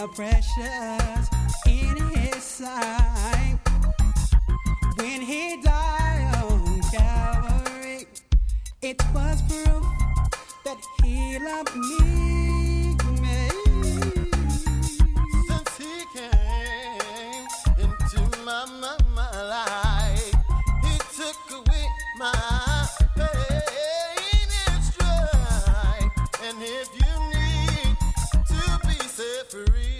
Precious in his sight when he died on Calvary. It was proof that he loved me.